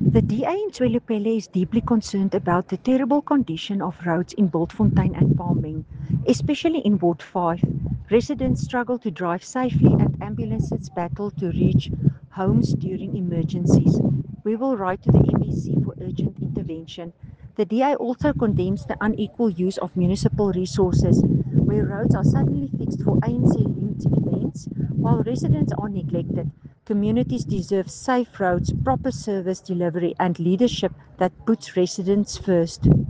The DA in Tswelopele is deeply concerned about the terrible condition of roads in Bultfontein and Palming, especially in Ward 5. Residents struggle to drive safely and ambulances battle to reach homes during emergencies. We will write to the MEC for urgent intervention. The DA also condemns the unequal use of municipal resources, where roads are suddenly fixed for ANC-linked events, while residents are neglected. Communities deserve safe roads, proper service delivery, and leadership that puts residents first.